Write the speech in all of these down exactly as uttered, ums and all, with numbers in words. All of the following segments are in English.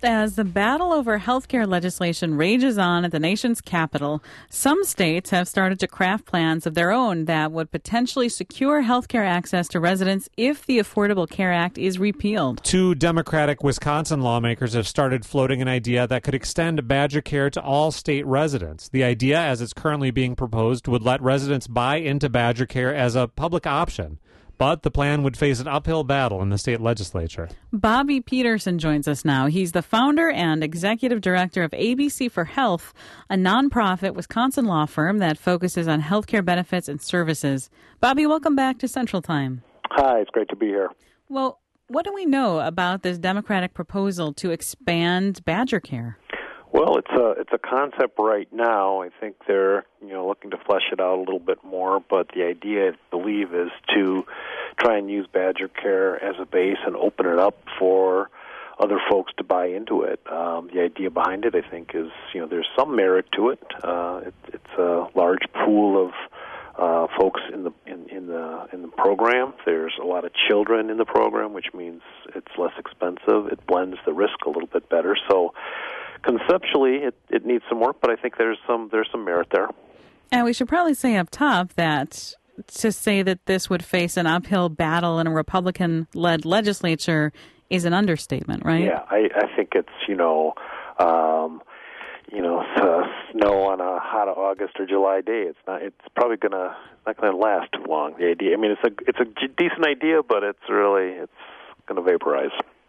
As the battle over health care legislation rages on at the nation's capital, some states have started to craft plans of their own that would potentially secure health care access to residents if the Affordable Care Act is repealed. Two Democratic Wisconsin lawmakers have started floating an idea that could extend Badger Care to all state residents. The idea, as it's currently being proposed, would let residents buy into Badger Care as a public option. But the plan would face an uphill battle in the state legislature. Bobby Peterson joins us now. He's the founder and executive director of A B C for Health, a nonprofit Wisconsin law firm that focuses on healthcare benefits and services. Bobby, welcome back to Central Time. Hi, it's great to be here. Well, what do we know about this Democratic proposal to expand Badger Care? Well, it's a it's a concept right now. I think they're you know looking to flesh it out a little bit more, but the idea, I believe, is to try and use Badger Care as a base and open it up for other folks to buy into it. Um, the idea behind it, I think, is you know there's some merit to it. Uh, it it's a large pool of uh, folks in the in, in the in the program. There's a lot of children in the program, which means it's less expensive. It blends the risk a little bit better. So. Conceptually, it, it needs some work, but I think there's some there's some merit there. And we should probably say up top that to say that this would face an uphill battle in a Republican-led legislature is an understatement, right? Yeah, I, I think it's you know, um, you know, uh, snow on a hot August or July day. It's not. It's probably gonna not gonna last too long. The idea. I mean, it's a it's a decent idea, but it's really it's gonna vaporize.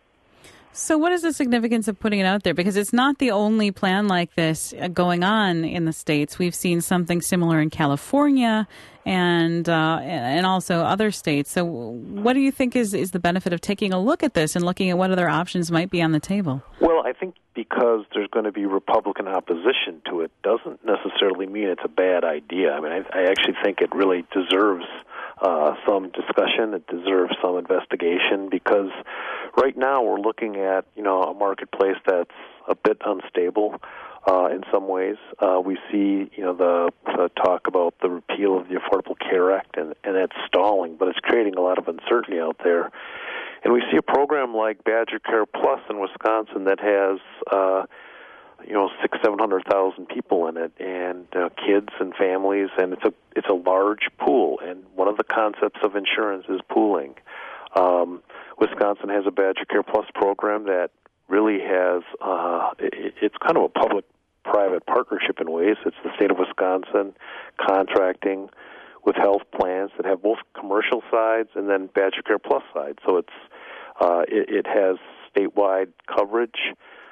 So what is the significance of putting it out there? Because it's not the only plan like this going on in the states. We've seen something similar in California and uh, and also other states. So what do you think is, is the benefit of taking a look at this and looking at what other options might be on the table? Well, I think because there's going to be Republican opposition to it doesn't necessarily mean it's a bad idea. I mean, I, I actually think it really deserves uh, some discussion. It deserves some investigation because right now we're looking at, you know, a marketplace that's a bit unstable uh, in some ways. Uh, we see, you know, the, the talk about the repeal of the Affordable Care Act, and, and it's stalling, but it's creating a lot of uncertainty out there. And we see a program like Badger Care Plus in Wisconsin that has, uh, you know, six, seven hundred thousand people in it, and uh, kids and families, and it's a it's a large pool. And one of the concepts of insurance is pooling. Um, Wisconsin has a Badger Care Plus program that really has, uh, it, it's kind of a public-private partnership in ways. It's the state of Wisconsin contracting with health plans that have both commercial sides and then Badger Care Plus sides. So it's uh, it, it has statewide coverage.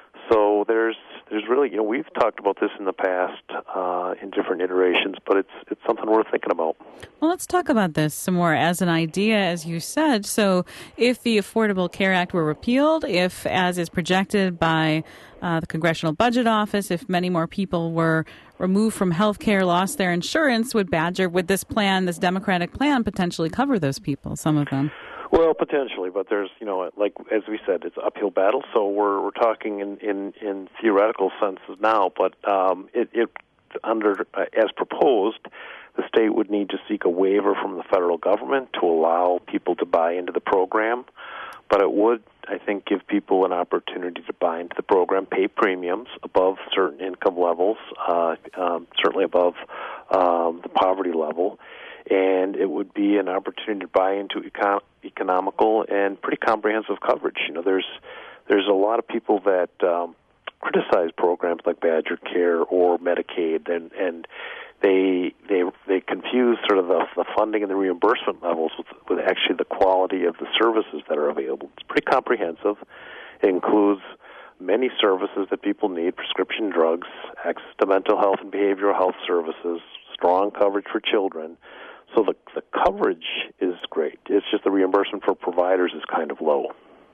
So there's there's really, you know, we've talked about this in the past uh, in different iterations, but it's it's something worth thinking about. Well, let's talk about this some more as an idea, as you said. So if the Affordable Care Act were repealed, if, as is projected by uh, the Congressional Budget Office, if many more people were removed from health care, lost their insurance, would Badger, would this plan, this Democratic plan, potentially cover those people, some of them? Well, potentially, but there's, you know, like as we said, it's an uphill battle. So we're we're talking in, in, in theoretical senses now, but um, it, it under uh, as proposed, the state would need to seek a waiver from the federal government to allow people to buy into the program. But it would, I think, give people an opportunity to buy into the program, pay premiums above certain income levels, uh, um, certainly above um, the poverty level. And it would be an opportunity to buy into econ- economical and pretty comprehensive coverage. You know, there's there's a lot of people that um, criticize programs like Badger Care or Medicaid, and and they they they confuse sort of the, the funding and the reimbursement levels with with actually the quality of the services that are available. It's pretty comprehensive. It includes many services that people need: prescription drugs, access to mental health and behavioral health services, strong coverage for children. So the the coverage is great. It's just the reimbursement for providers is kind of low.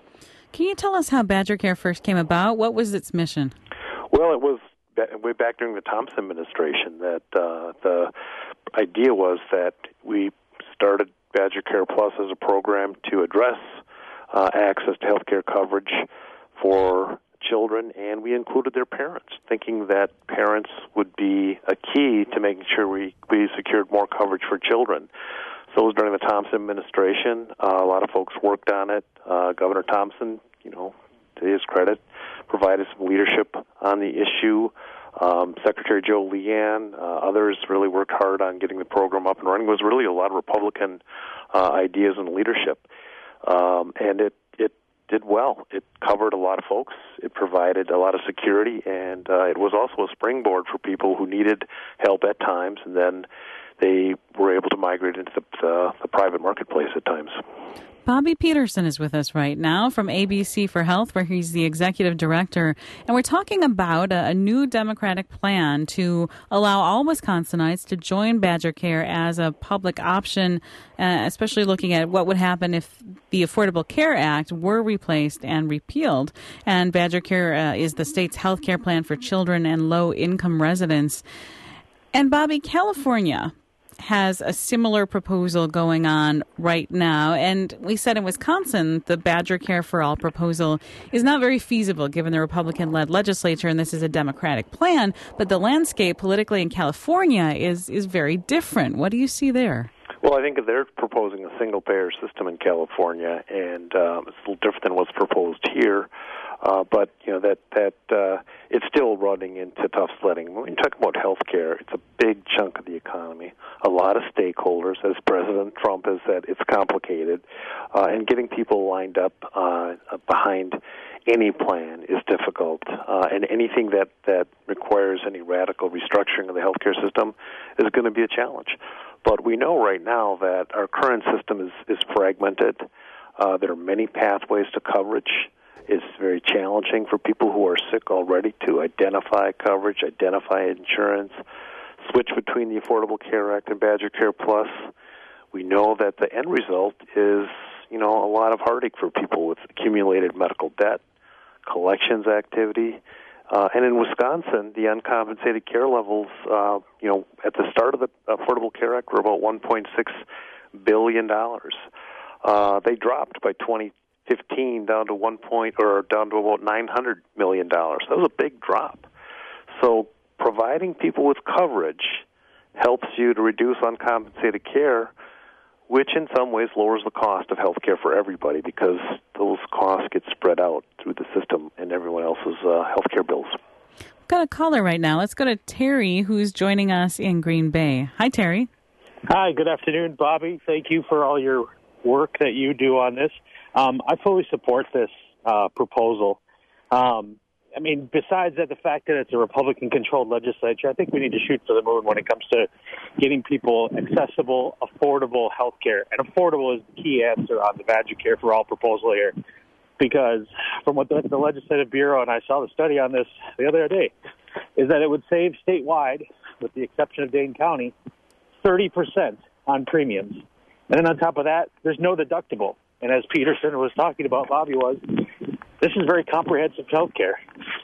Can you tell us how Badger Care first came about? What was its mission? Well, it was way back during the Thompson administration that uh, the idea was that we started Badger Care Plus as a program to address uh, access to health care coverage for children, and we included their parents, thinking that parents would be a key to making sure we, we secured more coverage for children. So it was during the Thompson administration. Uh, a lot of folks worked on it. Uh, Governor Thompson, you know, to his credit, provided some leadership on the issue. Um, Secretary Joe Leanne, uh, others really worked hard on getting the program up and running. It was really a lot of Republican uh, ideas and leadership, um, and it, it did well. It covered a lot of folks. It provided a lot of security, and uh, it was also a springboard for people who needed help at times, and then they were able to migrate into the, the, the private marketplace at times. Bobby Peterson is with us right now from A B C for Health, where he's the executive director. And we're talking about a, a new Democratic plan to allow all Wisconsinites to join Badger Care as a public option, uh, especially looking at what would happen if the Affordable Care Act were replaced and repealed. And Badger Care uh, is the state's health care plan for children and low-income residents. And Bobby, California has a similar proposal going on right now. And we said in Wisconsin, the Badger Care for All proposal is not very feasible given the Republican-led legislature, and this is a Democratic plan. But the landscape politically in California is, is very different. What do you see there? Well, I think they're proposing a single-payer system in California, and um, it's a little different than what's proposed here. Uh, but, you know, that, that uh, it's still running into tough sledding. When you talk about health care, it's a big chunk of the economy. A lot of stakeholders, as President Trump has said, it's complicated. Uh, and getting people lined up uh, behind any plan is difficult. Uh, and anything that, that requires any radical restructuring of the healthcare system is going to be a challenge. But we know right now that our current system is, is fragmented. Uh, there are many pathways to coverage. It's very challenging for people who are sick already to identify coverage, identify insurance, switch between the Affordable Care Act and Badger Care Plus. We know that the end result is, you know, a lot of heartache for people with accumulated medical debt, collections activity. Uh, and in Wisconsin, the uncompensated care levels, uh, you know, at the start of the Affordable Care Act were about one point six billion dollars. Uh, they dropped by twenty fifteen down to one point or down to about nine hundred million dollars. That was a big drop. So providing people with coverage helps you to reduce uncompensated care, which in some ways lowers the cost of health care for everybody because those costs get spread out through the system and everyone else's uh, health care bills. We've got a caller right now. Let's go to Terry, who's joining us in Green Bay. Hi, Terry. Hi, good afternoon, Bobby. Thank you for all your work that you do on this. Um, I fully support this uh, proposal. Um, I mean, besides that, the fact that it's a Republican-controlled legislature, I think we need to shoot for the moon when it comes to getting people accessible, affordable health care. And affordable is the key answer on the Badger Care for All proposal here. Because from what the, the Legislative Bureau, and I saw the study on this the other day, is that it would save statewide, with the exception of Dane County, thirty percent on premiums. And then on top of that, there's no deductible. And as Peterson was talking about, Bobby was, this is very comprehensive health care.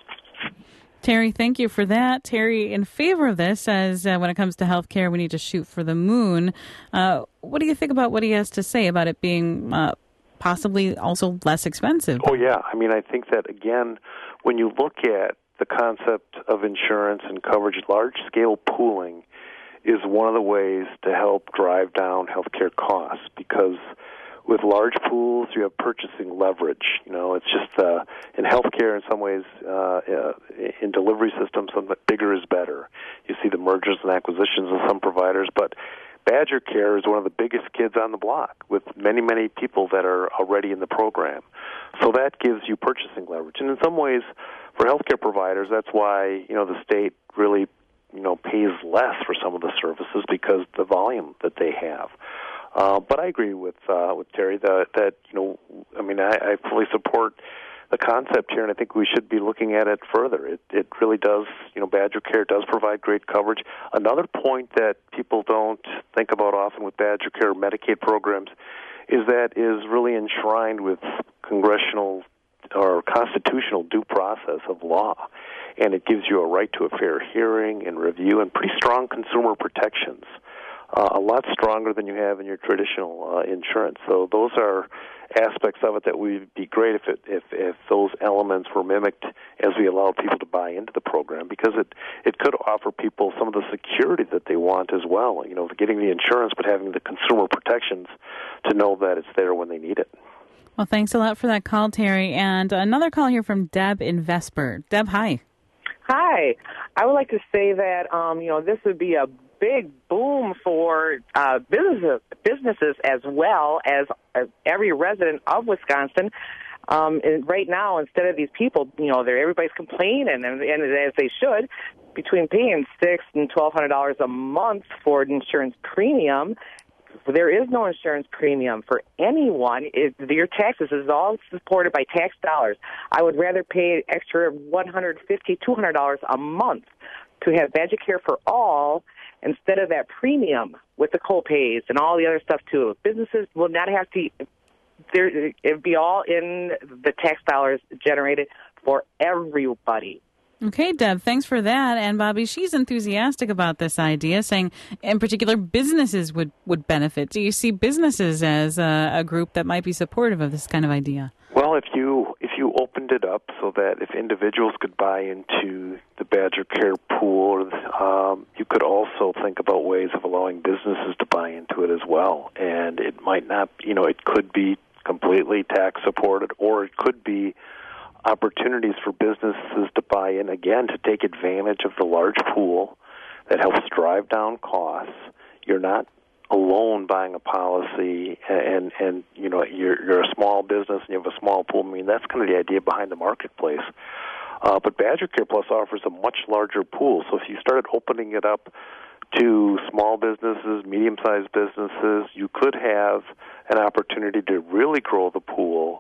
Terry, thank you for that. Terry, in favor of this, says uh, when it comes to health care, we need to shoot for the moon. Uh, what do you think about what he has to say about it being uh, possibly also less expensive? Oh, yeah. I mean, I think that, again, when you look at the concept of insurance and coverage, large-scale pooling is one of the ways to help drive down healthcare costs because with large pools, you have purchasing leverage. You know, it's just uh, in healthcare, in some ways, uh, uh, in delivery systems, bigger is better. You see the mergers and acquisitions of some providers, but Badger Care is one of the biggest kids on the block with many, many people that are already in the program. So that gives you purchasing leverage. And in some ways, for healthcare providers, that's why, you know, the state really, you know, pays less for some of the services because the volume that they have. Uh, but I agree with uh, with Terry that, that, you know, I mean, I, I fully support the concept here, and I think we should be looking at it further. It it really does, you know, Badger Care does provide great coverage. Another point that people don't think about often with Badger Care Medicaid programs is that is really enshrined with congressional or constitutional due process of law, and it gives you a right to a fair hearing and review and pretty strong consumer protections. Uh, a lot stronger than you have in your traditional uh, insurance. So those are aspects of it that would be great if it, if if those elements were mimicked as we allow people to buy into the program, because it it could offer people some of the security that they want as well. You know, getting the insurance but having the consumer protections to know that it's there when they need it. Well, thanks a lot for that call, Terry. And another call here from Deb in Vesper. Deb, hi. Hi. I would like to say that, um, you know, this would be a big boom for uh, businesses, businesses as well as uh, every resident of Wisconsin. Um, and right now, instead of these people, you know, they're everybody's complaining, and, and as they should, between paying six and twelve hundred dollars a month for an insurance premium. There is no insurance premium for anyone. It, your taxes is all supported by tax dollars. I would rather pay extra one hundred fifty dollars, two hundred dollars a month to have Badger for all instead of that premium with the co-pays and all the other stuff too. Businesses will not have to. There, it'd be all in the tax dollars generated for everybody. Okay, Deb, thanks for that. And Bobby, she's enthusiastic about this idea, saying in particular businesses would, would benefit. Do you see businesses as a, a group that might be supportive of this kind of idea? Well, if you if you opened it up so that if individuals could buy into the Badger Care pool, um, you could also think about ways of allowing businesses to buy into it as well. And it might not, you know, it could be completely tax supported, or it could be opportunities for businesses to buy in, again, to take advantage of the large pool that helps drive down costs. You're not alone buying a policy, and, and you know, you're, you're a small business and you have a small pool. I mean, that's kind of the idea behind the marketplace. Uh, but Badger Care Plus offers a much larger pool. So if you started opening it up to small businesses, medium-sized businesses, you could have an opportunity to really grow the pool,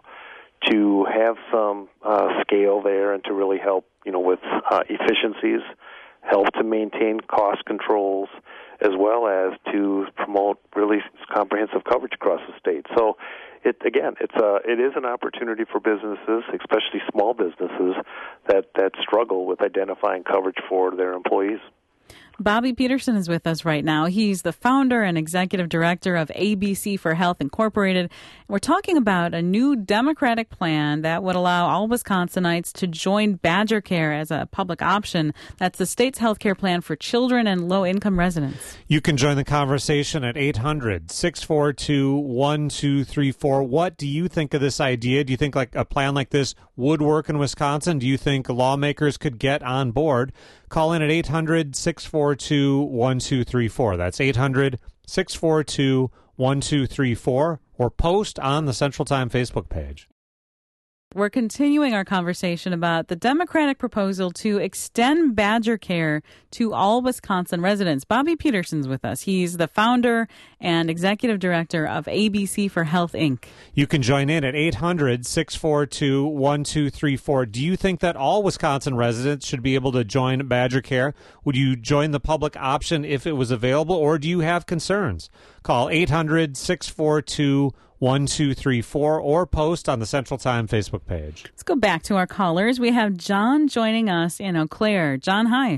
to have some uh, scale there, and to really help, you know, with uh, efficiencies, help to maintain cost controls, as well as to promote really comprehensive coverage across the state. So, it again, it's a it is an opportunity for businesses, especially small businesses, that that struggle with identifying coverage for their employees. Bobby Peterson is with us right now. He's the founder and executive director of A B C for Health Incorporated. We're talking about a new Democratic plan that would allow all Wisconsinites to join Badger Care as a public option. That's the state's health care plan for children and low-income residents. You can join the conversation at eight hundred, six four two, one two three four. What do you think of this idea? Do you think like a plan like this would work in Wisconsin? Do you think lawmakers could get on board? Call in at eight hundred, six four two, one two three four. That's eight hundred, six four two, one two three four, or post on the Central Time Facebook page. We're continuing our conversation about the Democratic proposal to extend Badger Care to all Wisconsin residents. Bobby Peterson's with us. He's the founder and executive director of A B C for Health, Incorporated. You can join in at eight hundred, six four two, one two three four. Do you think that all Wisconsin residents should be able to join Badger Care? Would you join the public option if it was available, or do you have concerns? Call eight hundred, six four two, one two three four or post on the Central Time Facebook page. Let's go back to our callers. We have John joining us in Eau Claire. John, hi.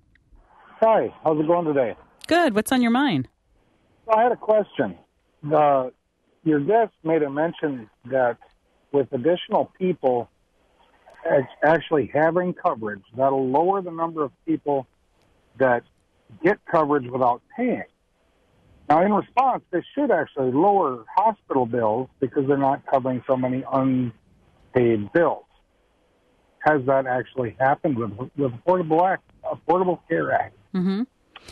Hi. How's it going today? Good. What's on your mind? Well, I had a question. Uh, your guest made a mention that with additional people actually having coverage, that'll lower the number of people that get coverage without paying. Now, in response, they should actually lower hospital bills because they're not covering so many unpaid bills. Has that actually happened with with Affordable Act, Affordable Care Act? Mm-hmm.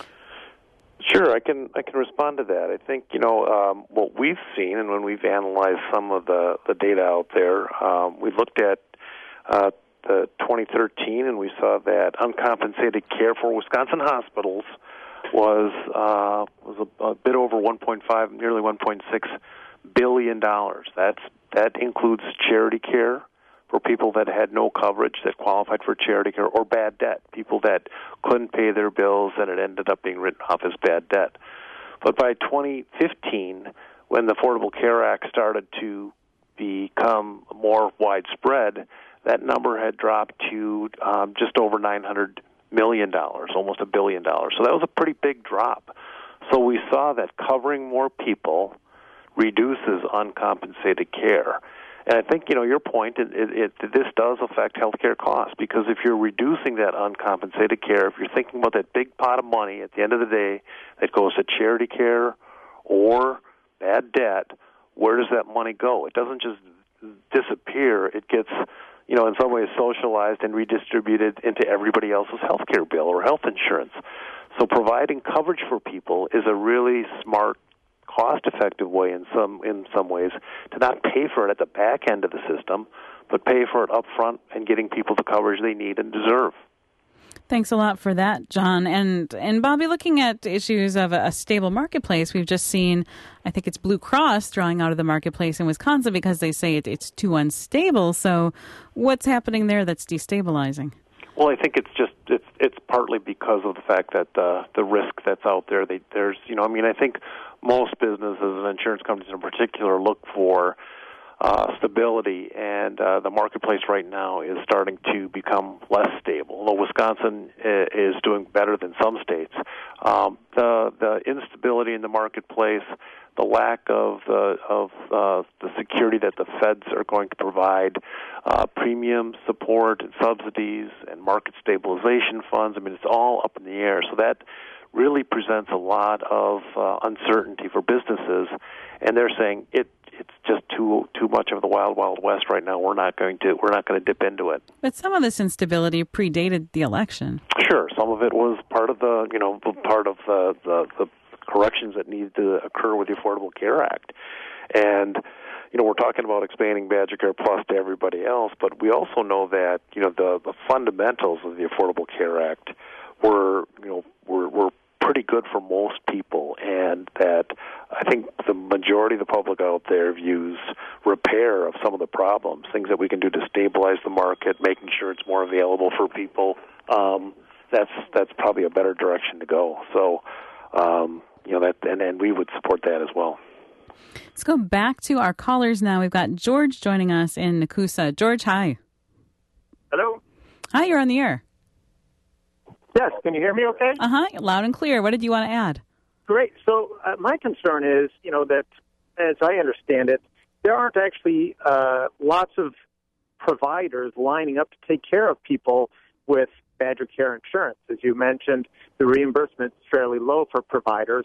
Sure, I can I can respond to that. I think, you know, um, what we've seen, and when we've analyzed some of the, the data out there, um, we looked at uh, the twenty thirteen, and we saw that uncompensated care for Wisconsin hospitals was uh, was a, a bit over one point five, nearly one point six billion dollars. That's that includes charity care for people that had no coverage that qualified for charity care, or bad debt, people that couldn't pay their bills and it ended up being written off as bad debt. But by twenty fifteen, when the Affordable Care Act started to become more widespread, that number had dropped to um, just over nine hundred million dollars, almost a billion dollars. So that was a pretty big drop. So we saw that covering more people reduces uncompensated care. And I think, you know, your point, it, it, it, this does affect healthcare costs, because if you're reducing that uncompensated care, if you're thinking about that big pot of money at the end of the day that goes to charity care or bad debt, where does that money go? It doesn't just disappear. It gets, you know, in some ways socialized and redistributed into everybody else's health care bill or health insurance. So providing coverage for people is a really smart, cost-effective way in some in some ways to not pay for it at the back end of the system, but pay for it up front and getting people the coverage they need and deserve. Thanks a lot for that, John. And and Bobby, looking at issues of a, a stable marketplace, we've just seen, I think it's Blue Cross drawing out of the marketplace in Wisconsin because they say it, it's too unstable. So what's happening there that's destabilizing? Well, I think it's just it's it's partly because of the fact that uh, the risk that's out there. They, there's you know I mean I think most businesses and insurance companies in particular look for Uh, stability, and uh, the marketplace right now is starting to become less stable. Although Wisconsin is doing better than some states, um, the the instability in the marketplace, the lack of the of uh, the security that the feds are going to provide, uh, premium support and subsidies and market stabilization funds. I mean, it's all up in the air. So that really presents a lot of uh, uncertainty for businesses, and they're saying it. It's just too too much of the wild wild west right now. We're not going to we're not going to dip into it. But some of this instability predated the election. Sure, some of it was part of the you know part of the the, the corrections that needed to occur with the Affordable Care Act, and you know we're talking about expanding Badger Care Plus to everybody else, but we also know that you know the, the fundamentals of the Affordable Care Act were you know were were pretty good for most people, and that I think the majority of the public out there views repair of some of the problems, things that we can do to stabilize the market, making sure it's more available for people. Um, that's that's probably a better direction to go. So, um, you know, that and, and we would support that as well. Let's go back to our callers now. We've got George joining us in Nakusa. George, hi. Hello. Hi, you're on the air. Yes, can you hear me okay? Uh-huh, loud and clear. What did you want to add? Great. So uh, my concern is, you know, that as I understand it, there aren't actually uh, lots of providers lining up to take care of people with Badger Care insurance. As you mentioned, the reimbursement is fairly low for providers,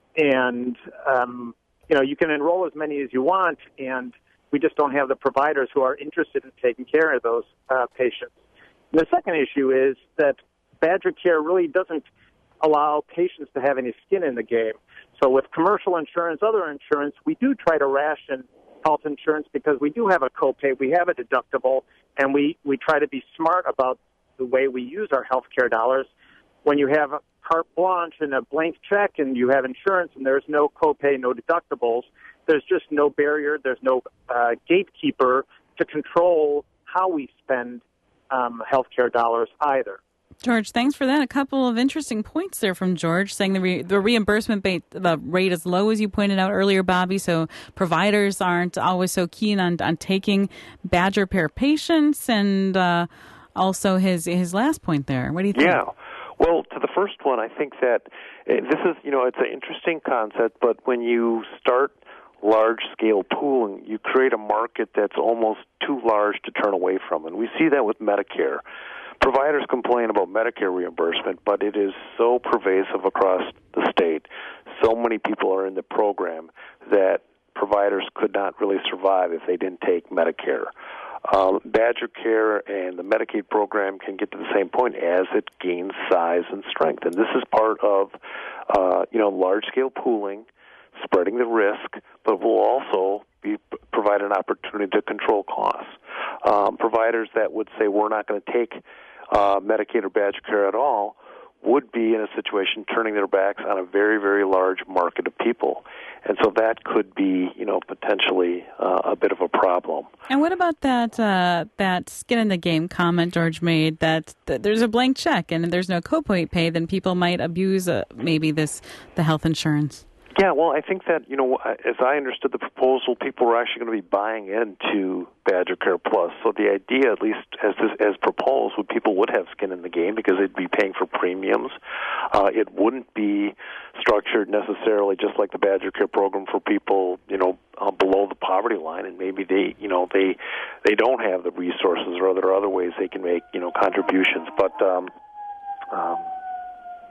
and, um, you know, you can enroll as many as you want, and we just don't have the providers who are interested in taking care of those uh, patients. And the second issue is that Badger Care really doesn't allow patients to have any skin in the game. So with commercial insurance, other insurance, we do try to ration health insurance because we do have a copay, we have a deductible, and we, we try to be smart about the way we use our health care dollars. When you have a carte blanche and a blank check and you have insurance and there's no copay, no deductibles, there's just no barrier, there's no uh, gatekeeper to control how we spend um, health care dollars either. George, thanks for that. A couple of interesting points there from George, saying the re- the reimbursement rate, the rate is low, as you pointed out earlier, Bobby, so providers aren't always so keen on, on taking Badger Care patients, and uh, also his his last point there. What do you think? Yeah. Well, to the first one, I think that this is, you know, it's an interesting concept, but when you start large-scale pooling, you create a market that's almost too large to turn away from, and we see that with Medicare. Providers complain about Medicare reimbursement, but it is so pervasive across the state. So many people are in the program that providers could not really survive if they didn't take Medicare. Um, Badger Care and the Medicaid program can get to the same point as it gains size and strength. And this is part of, uh, you know, large-scale pooling, spreading the risk, but will also be, provide an opportunity to control costs. Um, providers that would say we're not going to take uh, Medicaid or Badger Care at all would be in a situation turning their backs on a very, very large market of people. And so that could be, you know, potentially uh, a bit of a problem. And what about that uh, that skin in the game comment George made, that, that there's a blank check and there's no copay pay, then people might abuse uh, maybe this the health insurance? Yeah, well, I think that, you know, as I understood the proposal, people were actually going to be buying into Badger Care Plus. So the idea, at least as this, as proposed, would people would have skin in the game because they'd be paying for premiums. Uh, it wouldn't be structured necessarily just like the Badger Care program for people, you know, uh, below the poverty line, and maybe they, you know, they they don't have the resources, or there are other ways they can make, you know, contributions. But um, um,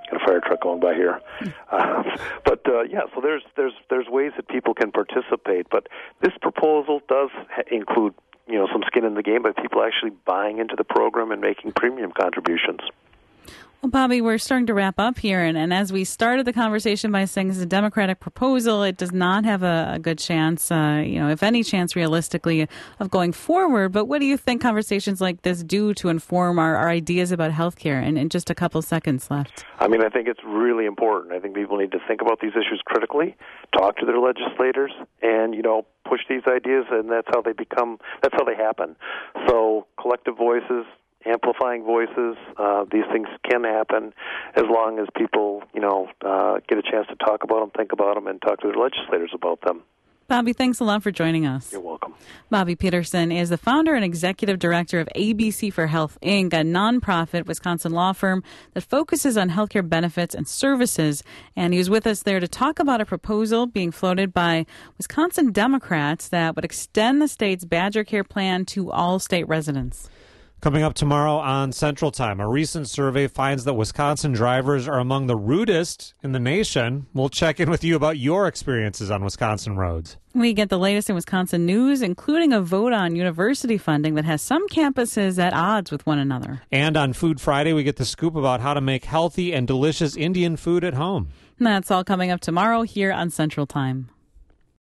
Got a fire truck going by here, uh, but uh, yeah. So there's there's there's ways that people can participate. But this proposal does ha- include you know some skin in the game by people actually buying into the program and making premium contributions. Well, Bobby, we're starting to wrap up here, and, and as we started the conversation by saying it's a Democratic proposal, it does not have a, a good chance, uh, you know, if any chance realistically, of going forward. But what do you think conversations like this do to inform our, our ideas about health care? And in just a couple seconds left. I mean, I think it's really important. I think people need to think about these issues critically, talk to their legislators, and, you know, push these ideas, and that's how they become, that's how they happen. So collective voices, amplifying voices, uh, these things can happen as long as people, you know, uh, get a chance to talk about them, think about them, and talk to their legislators about them. Bobby, thanks a lot for joining us. You're welcome. Bobby Peterson is the founder and executive director of A B C for Health, Incorporated, a nonprofit Wisconsin law firm that focuses on healthcare benefits and services. And he was with us there to talk about a proposal being floated by Wisconsin Democrats that would extend the state's Badger Care plan to all state residents. Coming up tomorrow on Central Time, a recent survey finds that Wisconsin drivers are among the rudest in the nation. We'll check in with you about your experiences on Wisconsin roads. We get the latest in Wisconsin news, including a vote on university funding that has some campuses at odds with one another. And on Food Friday, we get the scoop about how to make healthy and delicious Indian food at home. And that's all coming up tomorrow here on Central Time.